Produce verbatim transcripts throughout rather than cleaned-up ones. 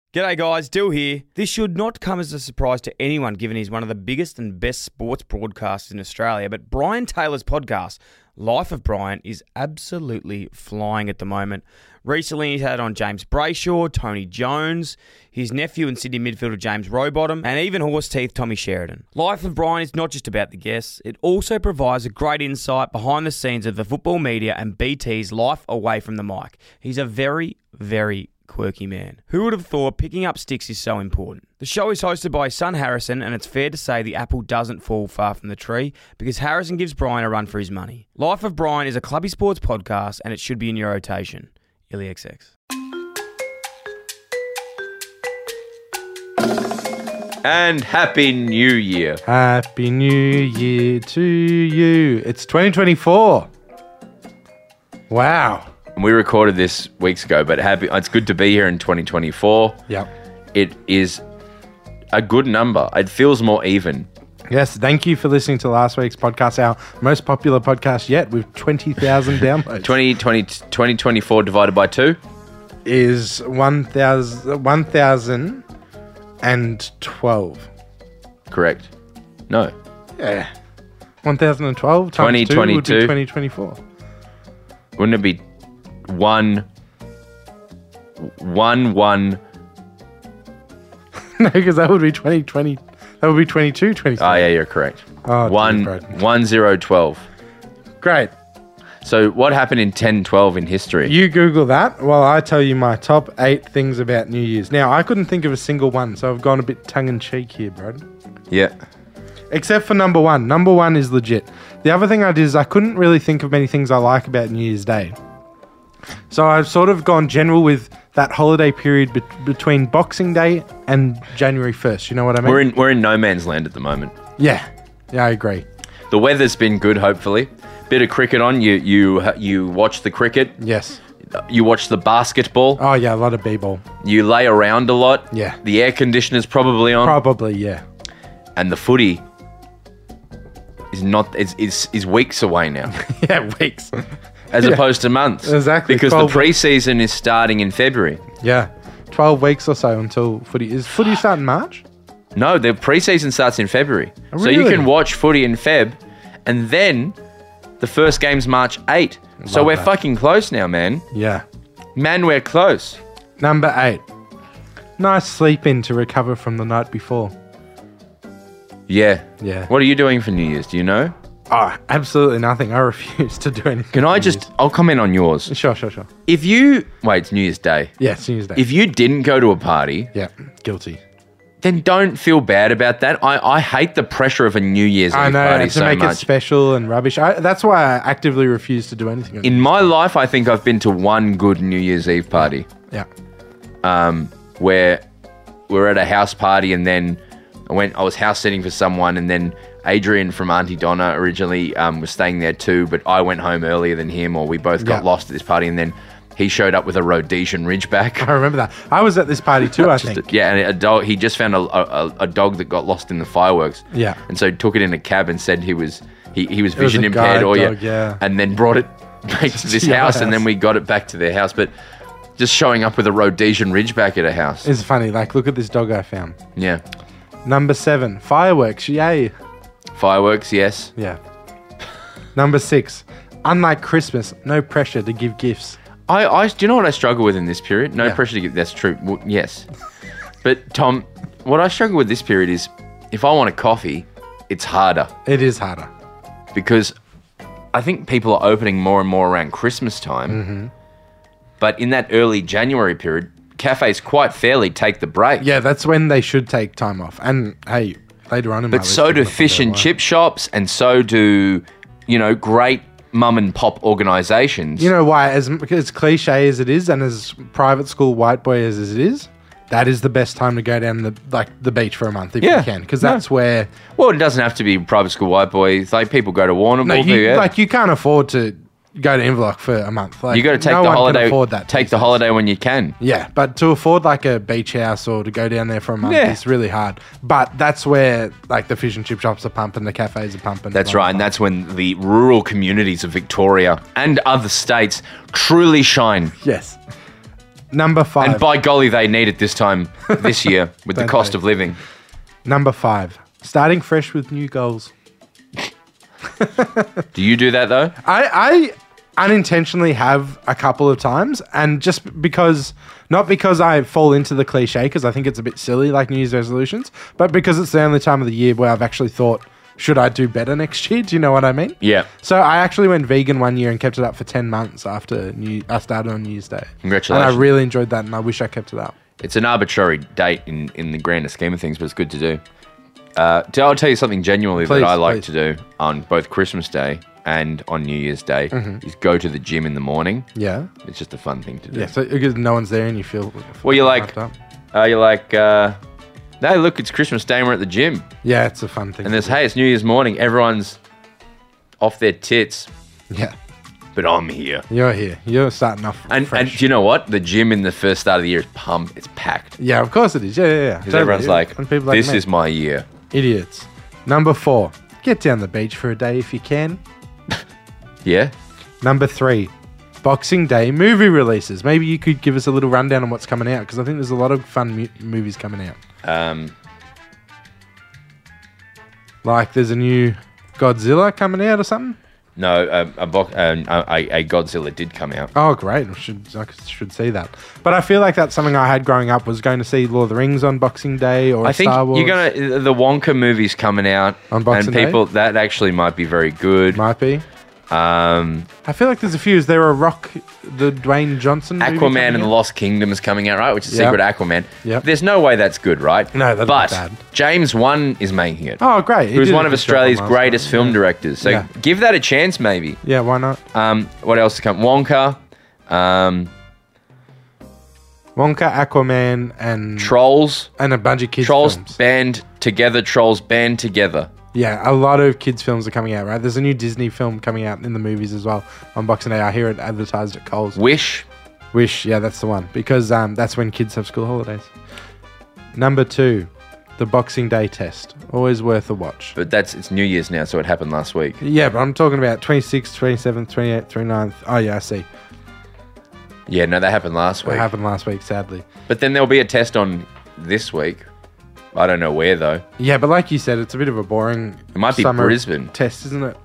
G'day guys, Dill here. This should not come as a surprise to anyone given he's one of the biggest and best sports broadcasters in Australia, but Brian Taylor's podcast, Life of Brian, is absolutely flying at the moment. Recently he's had on James Brayshaw, Tony Jones, his nephew and Sydney midfielder James Rowbottom, and even horse teeth Tommy Sheridan. Life of Brian is not just about the guests, it also provides a great insight behind the scenes of the football media and B T's life away from the mic. He's a very, very quirky man. Who would have thought picking up sticks is so important? The show is hosted by his son Harrison, and it's fair to say the apple doesn't fall far from the tree because Harrison gives Brian a run for his money. Life of Brian is a clubby sports podcast, and it should be in your rotation. Illy X X. And Happy New Year. Happy New Year to you. It's twenty twenty-four. Wow. We recorded this weeks ago, but happy. It's good to be here in twenty twenty-four. Yep. It is a good number. It feels more even. Yes, thank you for listening to last week's podcast, our most popular podcast yet, with twenty thousand downloads. twenty twenty, twenty twenty-four divided by two? Is one thousand, one thousand twelve. Correct. No. Yeah. one thousand twelve times two would be twenty twenty-four. Wouldn't it be one, one, one? No, because that would be twenty twenty. That would be twenty-two, twenty-three. Oh, yeah, you're correct. Oh, one, one, zero, twelve. Great. So what happened in ten twelve in history? You Google that while I tell you my top eight things about New Year's. Now, I couldn't think of a single one, so I've gone a bit tongue-in-cheek here, Brad. Yeah. Except for number one. Number one is legit. The other thing I did is I couldn't really think of many things I like about New Year's Day. So I've sort of gone general with that holiday period be- between Boxing Day and January first. You know what I mean? We're in we're in no man's land at the moment. Yeah. Yeah, I agree. The weather's been good, hopefully. Bit of cricket on. You you you watch the cricket. Yes. You watch the basketball. Oh, yeah, a lot of b-ball. You lay around a lot. Yeah. The air conditioner's probably on. Probably, yeah. And the footy is not is is, is weeks away now. Yeah, weeks. As Yeah. opposed to months. Exactly. Because the twelve pre-season is starting in February. Yeah. twelve weeks or so until footy. Is footy starting March? No, the pre-season starts in February. Oh, So you really? can watch footy in Feb, and then the first game's March eighth. So Love we're that. fucking close now, man. Yeah. Man, we're close. Number eight. Nice sleep in to recover from the night before. Yeah. Yeah. What are you doing for New Year's? Do you know? Oh, absolutely nothing. I refuse to do anything. Can I for just... I'll comment on yours. New Year's. Sure, sure, sure. If you... Wait, it's New Year's Day. Yeah, it's New Year's Day. If you didn't go to a party, yeah, guilty. then don't feel bad about that. I, I hate the pressure of a New Year's I Eve know, party to so make much. it special and rubbish. I, that's why I actively refuse to do anything. In my life, I think I've been to one good New Year's Eve party. Yeah. Um, where we were at a house party, and then I went. I was house sitting for someone, and then Adrian from Auntie Donna originally um, was staying there too, but I went home earlier than him, or we both got Yeah. lost at this party, and then he showed up with a Rhodesian Ridgeback. I remember that. I was at this party too, I Just think. a- yeah, and a dog. He just found a, a, a dog that got lost in the fireworks. Yeah. and so took it in a cab and said he was he, he was It was vision a impaired, guide or dog, yeah. and then brought it back to this To your house, and house. then we got it back to their house. But just showing up with a Rhodesian Ridgeback at a house, It's funny. Like, look at this dog I found. yeah, Number seven, fireworks. Yay. fireworks, yes. Yeah. Number six, unlike Christmas, no pressure to give gifts. I, I do you know what I struggle with in this period? No Yeah. pressure to get. That's true. Well, yes, but Tom, what I struggle with this period is if I want a coffee, it's harder It is harder. because I think people are opening more and more around Christmas time. Mm-hmm. But in that early January period, cafes quite fairly take the break. Yeah, that's when they should take time off. And hey, later on in my But list, so I'm do not gonna fish and lie. chip shops, and so do, you know, great mum and pop organisations. You know why? As as cliche as it is, and as private school white boy as it is, that is the best time to go down the like the beach for a month if Yeah. you can, because No. that's where well, it doesn't have to be private school white boys. Like people go to Warrnambool. no, you, yeah. like you can't afford to go to Inverloch for a month. Like, you got to take no the one holiday. Can afford that take these the days. holiday when you can. Yeah, but to afford like a beach house or to go down there for a month Yeah. is really hard. But that's where like the fish and chip shops are pumping, the cafes are pumping. That's blah, right, and blah, that's when the rural communities of Victoria and other states truly shine. blah. Yes. Number five. And by golly, they need it this time, this year, with the Don't cost they? of living. Number five. Starting fresh with new goals. Do you do that, though? I, I unintentionally have a couple of times, and just because, not because I fall into the cliche, because I think it's a bit silly, like New Year's resolutions, but because it's the only time of the year where I've actually thought, should I do better next year? Do you know what I mean? Yeah. So I actually went vegan one year and kept it up for ten months after New, I started on New Year's Day. Congratulations. And I really enjoyed that, and I wish I kept it up. It's an arbitrary date in, in the grander scheme of things, but it's good to do. Uh, t- I'll tell you something genuinely Please, that I like please. to do on both Christmas Day and on New Year's Day Mm-hmm. is go to the gym in the morning. Yeah. It's just a fun thing to do. Yeah, so because no one's there and you feel... Well, you're like, hyped up. uh, you're like, uh, no, look, it's Christmas Day and we're at the gym. Yeah, it's a fun thing. And there's, to do. hey, it's New Year's morning. Everyone's off their tits, Yeah. but I'm here. You're here. You're starting off And, fresh. and do you know what? The gym in the first start of the year is pumped. It's packed. Yeah, of course it is. Yeah, yeah, yeah. Because everyone's like, And people like this me. is my year. Idiots. Number four. Get down the beach for a day if you can. Yeah? Number three. Boxing Day movie releases. Maybe you could give us a little rundown on what's coming out, because I think there's a lot of fun mu- movies coming out. Um, Like there's a new Godzilla coming out or something. no, a, a, bo- um, a, a Godzilla did come out. Oh, great! I should I should see that. But I feel like that's something I had growing up, was going to see Lord of the Rings on Boxing Day or I think Star Wars. you're gonna the Wonka movie's coming out, On Boxing and people that actually might be very good. Might be. Um, I feel like there's a few. Is there a Rock, the Dwayne Johnson movie Aquaman coming and the out? Lost Kingdom is coming out, right? Which is Yep. Secret Aquaman. Yep. There's no way that's good, right? No, that'd be but bad. James Wan is making it. Oh, great! He Who's did a one of good job Australia's on last greatest one. film Yeah. directors. So Yeah. give that a chance, maybe. Yeah, why not? Um, what else to come? Wonka, um, Wonka, Aquaman, and Trolls. and a bunch of kids Trolls films. band together. Trolls band together. Yeah, a lot of kids films are coming out, right? There's a new Disney film coming out in the movies as well on Boxing Day. I hear it advertised at Coles. Wish. Wish, yeah, that's the one, because um, that's when kids have school holidays. Number two, the Boxing Day test. Always worth a watch. But that's it's New Year's now, so it happened last week. Yeah, but I'm talking about twenty-sixth, twenty-seventh, twenty-eighth, twenty-ninth. Oh, yeah, I see. Yeah, no, that happened last It week. happened last week, sadly. But then there'll be a test on this week. I don't know where though. Yeah, but like you said, it's a bit of a boring It might be summer Brisbane. test, isn't it?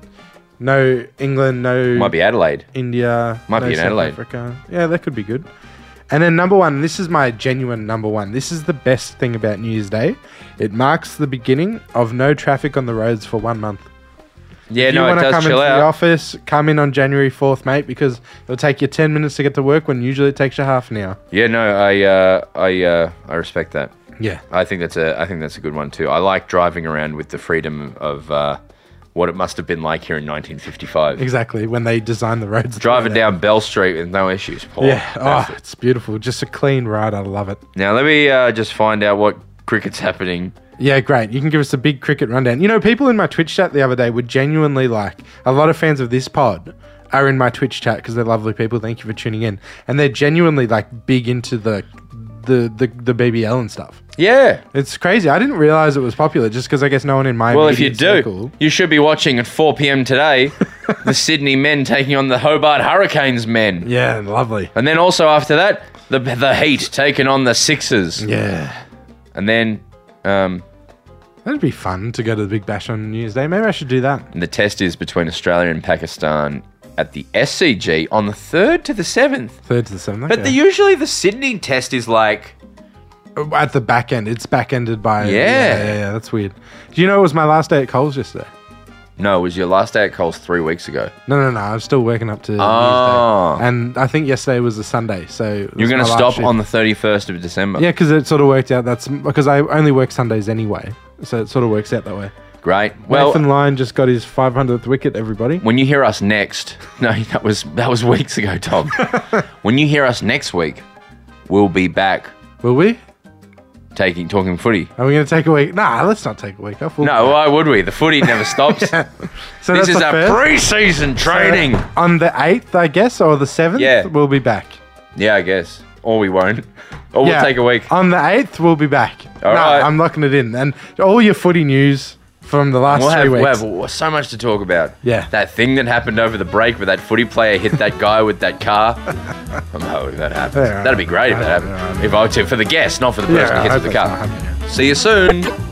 No England, no It might be Adelaide. India, Might no be in South Adelaide. Africa. Yeah, that could be good. And then number one, this is my genuine number one. This is the best thing about New Year's Day. It marks the beginning of no traffic on the roads for one month. Yeah, If no, you it want to does come chill into the out. office, come in on January fourth, mate, because it'll take you ten minutes to get to work when usually it takes you half an hour. Yeah, no, I, uh, I, uh, I respect that. Yeah. I think that's a, I think that's a good one too. I like driving around with the freedom of uh, what it must have been like here in nineteen fifty-five. Exactly, when they designed the roads. Driving down Bell Street with no issues, Paul. Yeah, That's oh, it. it's beautiful. Just a clean ride. I love it. Now let me uh, just find out what cricket's happening. Yeah, great. You can give us a big cricket rundown. You know, people in my Twitch chat the other day were genuinely like, a lot of fans of this pod are in my Twitch chat because they're lovely people. Thank you for tuning in. And they're genuinely like big into the the the, the B B L and stuff. Yeah. It's crazy. I didn't realize it was popular just because I guess no one in my Well, if you immediate do, circle- you should be watching at four p.m. today, the Sydney men taking on the Hobart Hurricanes men. Yeah, lovely. And then also after that, the the Heat taking on the Sixers. Yeah. And then um, That'd be fun to go to the Big Bash on New Year's Day. Maybe I should do that. the test is between Australia and Pakistan at the S C G on the third to the seventh. Third to the seventh. But the, usually the Sydney test is like, At the back end. It's back ended by... Yeah. yeah. Yeah, yeah, that's weird. Do you know it was my last day at Coles yesterday? no, it was your last day at Coles three weeks ago. No, no, no. I was still working up to New Oh. Year's Day. And I think yesterday was a Sunday, so... it was You're going my to last stop shift. on the thirty-first of December. Yeah, because it sort of worked out. That's because I only work Sundays anyway, so it sort of works out that way. Great. Well, Nathan Lyon just got his five hundredth wicket, everybody. when you hear us next, no, that was that was weeks ago, Tom. When you hear us next week, we'll be back Will we? taking talking footy. Are we going to take a week? Nah, let's not take a week off. We'll- No, why would we? The footy never stops. So This that's is the our first. pre-season training. So on the eighth, I guess, or the seventh, Yeah. we'll be back. Yeah, I guess. Or we won't. Or we'll Yeah. take a week. On the eighth, we'll be back. All no, right. I'm locking it in. And all your footy news from the last We'll three have, weeks. we'll have so much to talk about. Yeah. That thing that happened over the break where that footy player hit that guy with that car. I'm hoping that happens. Yeah, That'd be great if that yeah, happened. yeah, If I to, for the guest, not for the Yeah, person I who hits hope the that's car. not happening. See you soon.